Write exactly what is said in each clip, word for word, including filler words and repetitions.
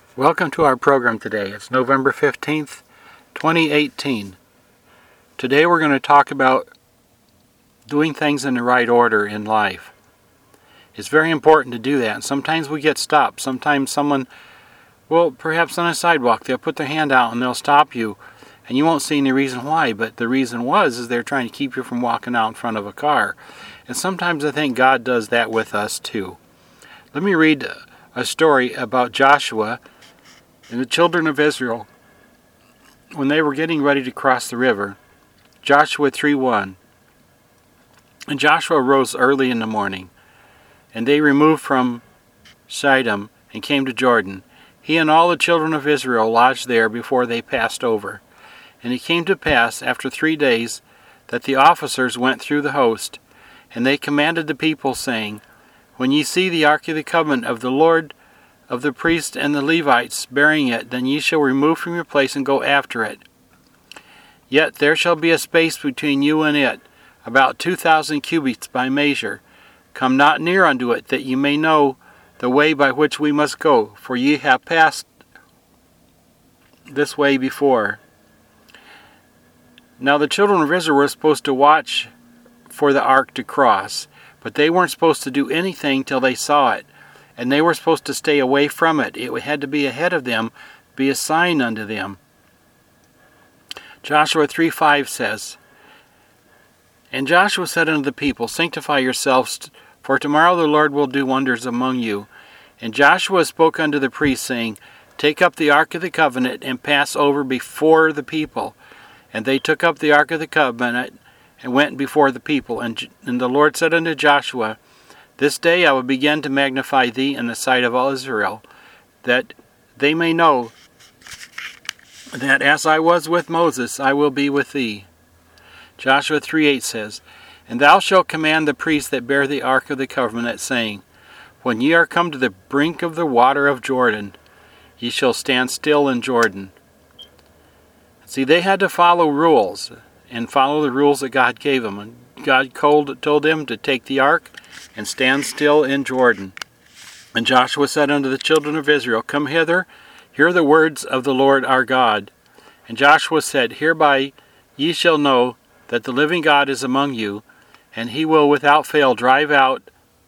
Welcome to our program today. It's November fifteenth, twenty eighteen. Today we're going to talk about doing things in the right order in life. It's very important to do that. And sometimes we get stopped. Sometimes someone, well, perhaps on a sidewalk, they'll put their hand out and they'll stop you. And you won't see any reason why, but the reason was is they're trying to keep you from walking out in front of a car. And sometimes I think God does that with us too. Let me read a story about Joshua and the children of Israel when they were getting ready to cross the river. Joshua three one. And Joshua rose early in the morning, and they removed from Shittim and came to Jordan. He and all the children of Israel lodged there before they passed over. And it came to pass after three days that the officers went through the host, and they commanded the people, saying, When ye see the ark of the covenant of the Lord of the priests and the Levites bearing it, then ye shall remove from your place and go after it. Yet there shall be a space between you and it, about two thousand cubits by measure. Come not near unto it, that ye may know the way by which we must go, for ye have passed this way before. Now the children of Israel were supposed to watch for the ark to cross, but they weren't supposed to do anything till they saw it. And they were supposed to stay away from it. It had to be ahead of them, be a sign unto them. Joshua three five says, And Joshua said unto the people, Sanctify yourselves, for tomorrow the Lord will do wonders among you. And Joshua spoke unto the priests, saying, Take up the ark of the covenant, and pass over before the people. And they took up the ark of the covenant, and went before the people. And, and the Lord said unto Joshua, This day I will begin to magnify thee in the sight of all Israel, that they may know that as I was with Moses, I will be with thee. Joshua three eight says, And thou shalt command the priests that bear the ark of the covenant, saying, When ye are come to the brink of the water of Jordan, ye shall stand still in Jordan. See, they had to follow rules, and follow the rules that God gave them. And God told, told them to take the ark and stand still in Jordan. And Joshua said unto the children of Israel, Come hither, hear the words of the Lord our God. And Joshua said, Hereby ye shall know that the living God is among you, and he will without fail drive out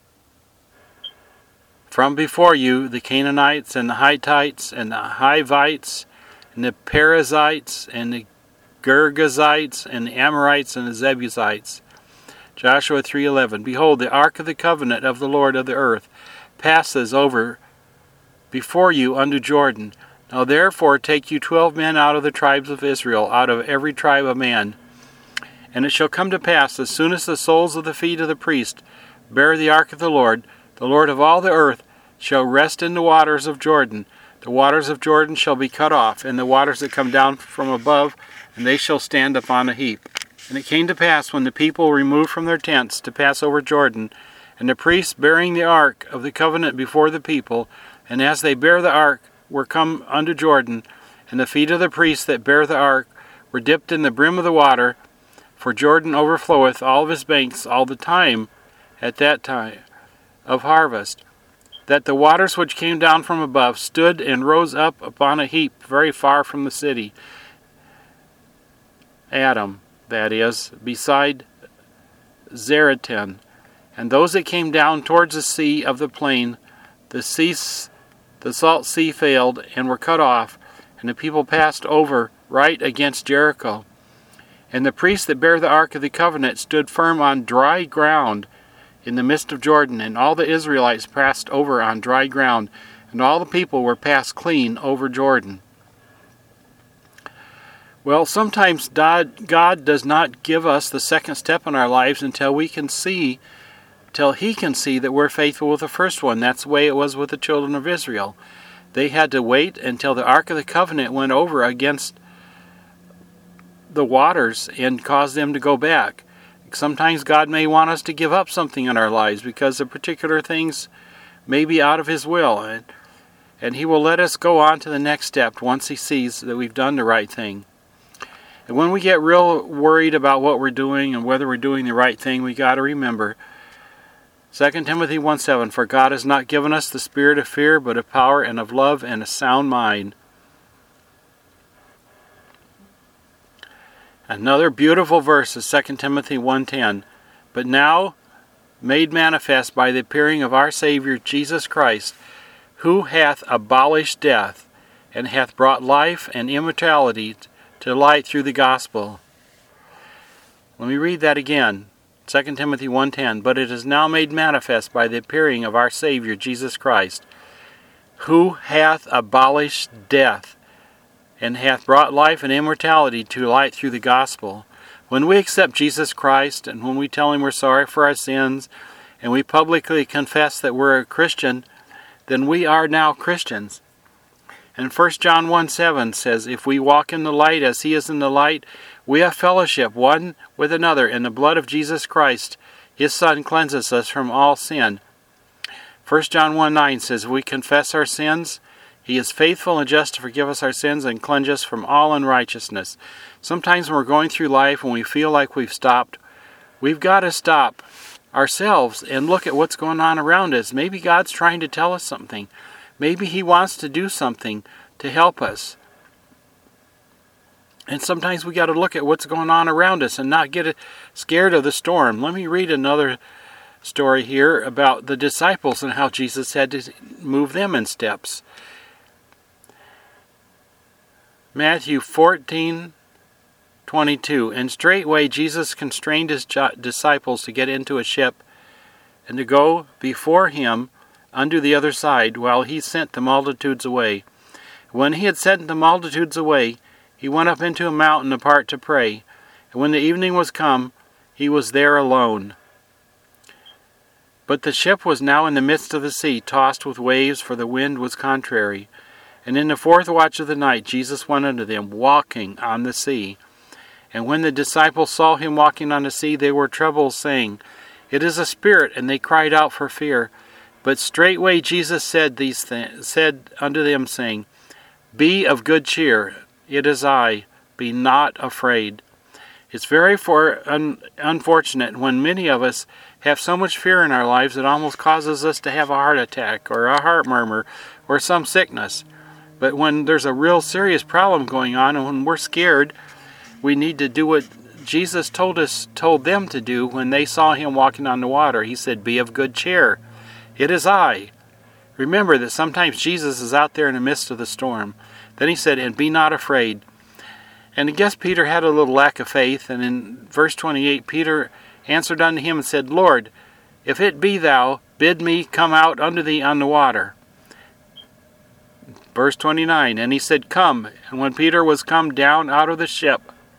from before you the Canaanites, and the Hittites, and the Hivites, and the Perizzites, and the Girgazites, and the Amorites, and the Jebusites. Joshua three eleven. Behold, the ark of the covenant of the Lord of the earth passes over before you unto Jordan. Now therefore take you twelve men out of the tribes of Israel, out of every tribe a man. And it shall come to pass, as soon as the soles of the feet of the priest bear the ark of the Lord, the Lord of all the earth shall rest in the waters of Jordan. The waters of Jordan shall be cut off, and the waters that come down from above, and they shall stand upon a heap. And it came to pass, when the people removed from their tents to pass over Jordan, and the priests bearing the ark of the covenant before the people, and as they bare the ark were come unto Jordan, and the feet of the priests that bare the ark were dipped in the brim of the water, for Jordan overfloweth all of his banks all the time at that time of harvest, that the waters which came down from above stood and rose up upon a heap very far from the city, Adam, that is, beside Zeratan. And those that came down towards the sea of the plain, the sea, the salt sea failed, and were cut off, and the people passed over right against Jericho. And the priests that bare the ark of the covenant stood firm on dry ground in the midst of Jordan, and all the Israelites passed over on dry ground, and all the people were passed clean over Jordan. Well, sometimes God, God does not give us the second step in our lives until we can see, till He can see that we're faithful with the first one. That's the way it was with the children of Israel. They had to wait until the Ark of the Covenant went over against the waters and caused them to go back. Sometimes God may want us to give up something in our lives because of particular things may be out of His will. And, and He will let us go on to the next step once He sees that we've done the right thing. And when we get real worried about what we're doing and whether we're doing the right thing, we got to remember Second Timothy one seven, for God has not given us the spirit of fear, but of power and of love and a sound mind. Another beautiful verse is Second Timothy one ten, but now made manifest by the appearing of our Savior Jesus Christ, who hath abolished death, and hath brought life and immortality to light through the gospel. Let me read that again. Second Timothy one ten, but it is now made manifest by the appearing of our Savior Jesus Christ, who hath abolished death, and hath brought life and immortality to light through the gospel. When we accept Jesus Christ, and when we tell Him we're sorry for our sins, and we publicly confess that we're a Christian, then we are now Christians. And First John one seven says, if we walk in the light as He is in the light, we have fellowship one with another, and the blood of Jesus Christ, His Son, cleanses us from all sin. First John one nine says, if we confess our sins, He is faithful and just to forgive us our sins and cleanse us from all unrighteousness. Sometimes when we're going through life and we feel like we've stopped, we've got to stop ourselves and look at what's going on around us. Maybe God's trying to tell us something. Maybe He wants to do something to help us. And sometimes we got to look at what's going on around us and not get scared of the storm. Let me read another story here about the disciples and how Jesus had to move them in steps. Matthew fourteen twenty-two, and straightway Jesus constrained His disciples to get into a ship and to go before Him unto the other side, while He sent the multitudes away. When He had sent the multitudes away, He went up into a mountain apart to pray. And when the evening was come, He was there alone. But the ship was now in the midst of the sea, tossed with waves, for the wind was contrary. And in the fourth watch of the night Jesus went unto them, walking on the sea. And when the disciples saw Him walking on the sea, they were troubled, saying, It is a spirit, and they cried out for fear. But straightway Jesus said these th- said unto them, saying, Be of good cheer, it is I, be not afraid. It's very for, un, unfortunate when many of us have so much fear in our lives it almost causes us to have a heart attack or a heart murmur or some sickness. But when there's a real serious problem going on and when we're scared, we need to do what Jesus told us, told them to do when they saw Him walking on the water. He said, Be of good cheer. It is I. Remember that sometimes Jesus is out there in the midst of the storm. Then He said, And be not afraid. And I guess Peter had a little lack of faith. And in verse twenty-eight, Peter answered unto Him and said, Lord, if it be Thou, bid me come out unto Thee on the water. Verse twenty-nine, and He said, Come. And when Peter was come down out of the ship,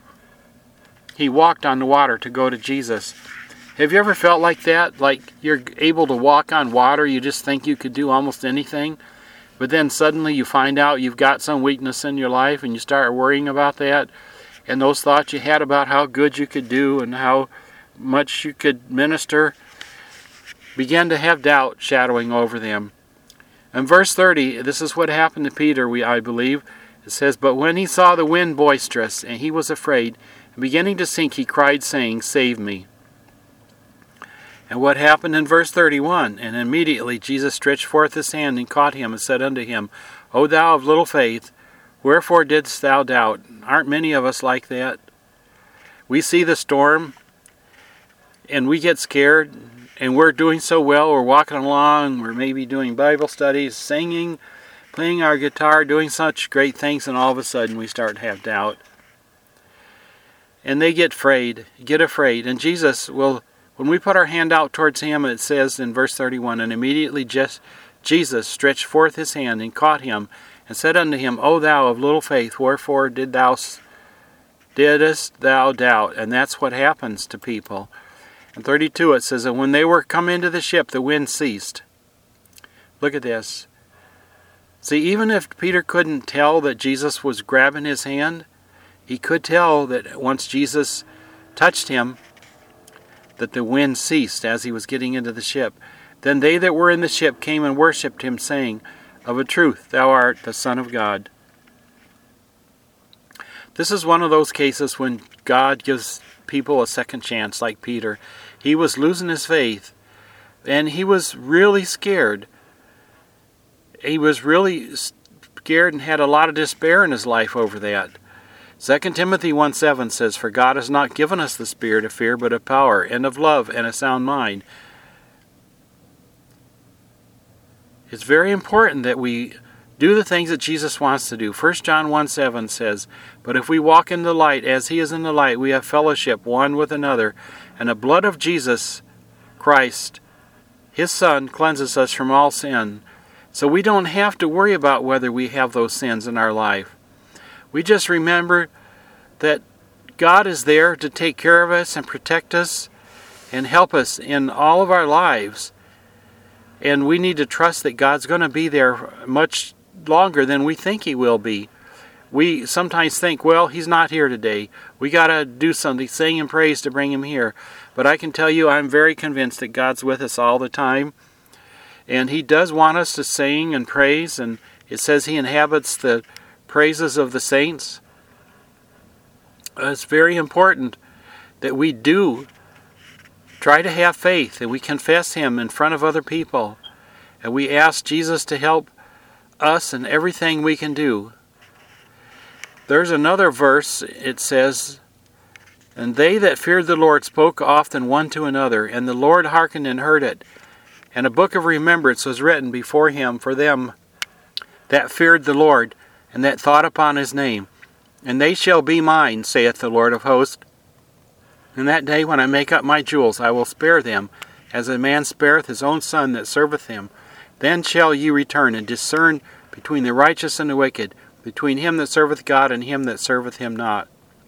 he walked on the water to go to Jesus. Have you ever felt like that? Like you're able to walk on water, you just think you could do almost anything, but then suddenly you find out you've got some weakness in your life and you start worrying about that, and those thoughts you had about how good you could do and how much you could minister began to have doubt shadowing over them. In verse thirty, this is what happened to Peter, we I believe. It says, But when he saw the wind boisterous, and he was afraid, and beginning to sink, he cried, saying, Save me. And what happened in verse thirty-one? And immediately Jesus stretched forth His hand and caught him and said unto him, O thou of little faith, wherefore didst thou doubt? Aren't many of us like that? We see the storm, and we get scared, and we're doing so well, we're walking along, we're maybe doing Bible studies, singing, playing our guitar, doing such great things, and all of a sudden we start to have doubt. And they get afraid, get afraid. And Jesus will, when we put our hand out towards Him, it says in verse thirty-one, And immediately just Jesus stretched forth His hand and caught him, and said unto him, O thou of little faith, wherefore did thou, didst thou doubt? And that's what happens to people. In thirty-two it says, And when they were come into the ship, the wind ceased. Look at this. See, even if Peter couldn't tell that Jesus was grabbing his hand, he could tell that once Jesus touched him, that the wind ceased as he was getting into the ship. Then they that were in the ship came and worshipped Him, saying, Of a truth, Thou art the Son of God. This is one of those cases when God gives people a second chance, like Peter. He was losing his faith, And he was really scared. He was really scared and had a lot of despair in his life over that. Second Timothy one seven says, "For God has not given us the spirit of fear, but of power, and of love, and a sound mind." It's very important that we do the things that Jesus wants to do. First John one seven says, "But if we walk in the light as he is in the light, we have fellowship one with another, and the blood of Jesus Christ, his Son, cleanses us from all sin." So we don't have to worry about whether we have those sins in our life. We just remember that God is there to take care of us and protect us and help us in all of our lives. And we need to trust that God's going to be there much longer than we think he will be. We sometimes think, well, he's not here today. We got to do something, sing and praise to bring him here. But I can tell you, I'm very convinced that God's with us all the time. And he does want us to sing and praise. And it says he inhabits the praises of the saints. It's very important that we do try to have faith and we confess him in front of other people. And we ask Jesus to help us in everything we can do. There's another verse, it says, "And they that feared the Lord spoke often one to another, and the Lord hearkened and heard it. And a book of remembrance was written before him for them that feared the Lord, and that thought upon his name. And they shall be mine, saith the Lord of hosts. In that day when I make up my jewels, I will spare them, as a man spareth his own son that serveth him. Then shall ye return, and discern between the righteous and the wicked, between him that serveth God and him that serveth him not."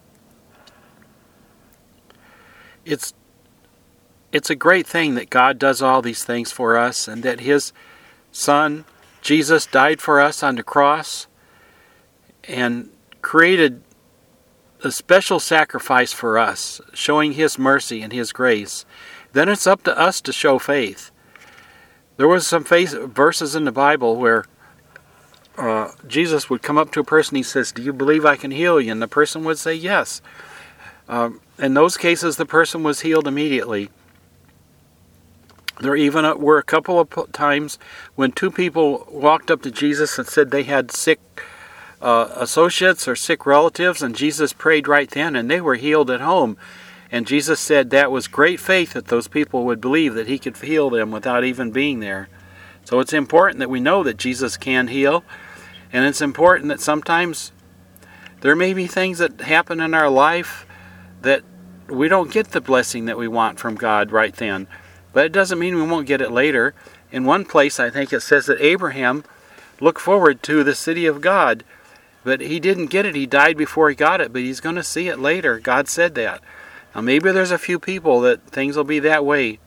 It's It's a great thing that God does all these things for us, and that his Son, Jesus, died for us on the cross and created a special sacrifice for us, showing his mercy and his grace. Then it's up to us to show faith. There was some faith verses in the Bible where uh, Jesus would come up to a person, he says, "Do you believe I can heal you?" And the person would say yes. Um, in those cases, the person was healed immediately. There even were a couple of times when two people walked up to Jesus and said they had sick uh, associates or sick relatives, and Jesus prayed right then, and they were healed at home. And Jesus said that was great faith that those people would believe that he could heal them without even being there. So it's important that we know that Jesus can heal, and it's important that sometimes there may be things that happen in our life that we don't get the blessing that we want from God right then. But it doesn't mean we won't get it later. In one place, I think it says that Abraham looked forward to the city of God, but he didn't get it. He died before he got it, but he's going to see it later. God said that. Now maybe there's a few people that things will be that way.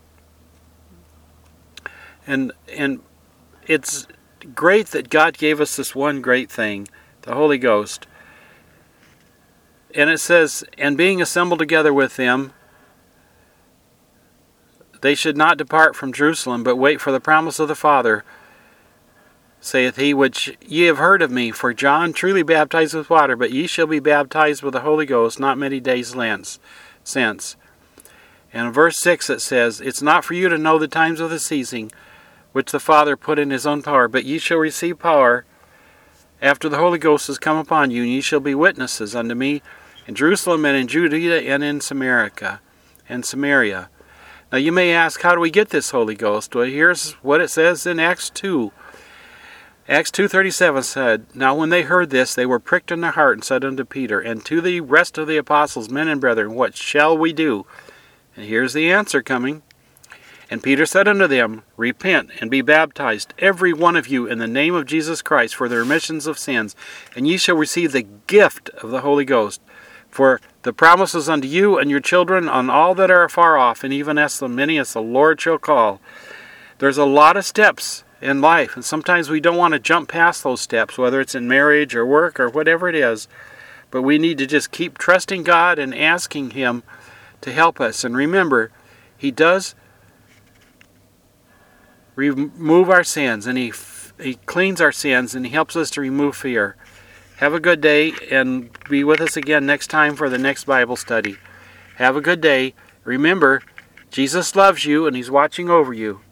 And and it's great that God gave us this one great thing, the Holy Ghost. And it says, "And being assembled together with them, they should not depart from Jerusalem, but wait for the promise of the Father, saith he, which ye have heard of me. For John truly baptized with water, but ye shall be baptized with the Holy Ghost not many days since." And in verse six it says, "It's not for you to know the times of the season, which the Father put in his own power, but ye shall receive power after the Holy Ghost is come upon you, and ye shall be witnesses unto me in Jerusalem and in Judea and in Samaria and Samaria." Now you may ask, how do we get this Holy Ghost? Well, here's what it says in Acts two. Acts two thirty-seven said, "Now when they heard this, they were pricked in their heart, and said unto Peter, and to the rest of the apostles, Men and brethren, what shall we do?" And here's the answer coming. "And Peter said unto them, Repent, and be baptized, every one of you, in the name of Jesus Christ, for the remissions of sins, and ye shall receive the gift of the Holy Ghost. For the promises unto you and your children, on all that are afar off, and even as the many as the Lord shall call." There's a lot of steps in life, and sometimes we don't want to jump past those steps, whether it's in marriage or work or whatever it is. But we need to just keep trusting God and asking him to help us. And remember, he does remove our sins, and he, he cleans our sins, and he helps us to remove fear. Have a good day, and be with us again next time for the next Bible study. Have a good day. Remember, Jesus loves you and He's watching over you.